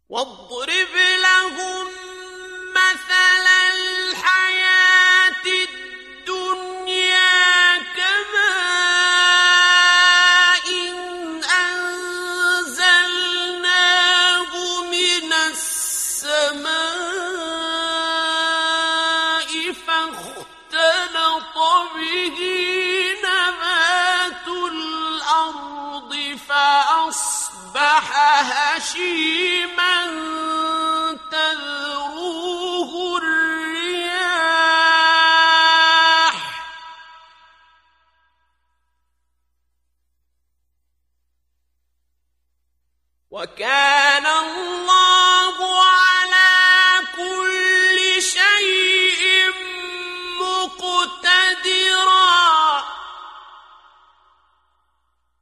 واضرب لهم مثل الحياة الدنيا كماء أنزلناه من السماء فاختلط به نبات الأرض فأصبح هشيما تذروه الرياح وكان الله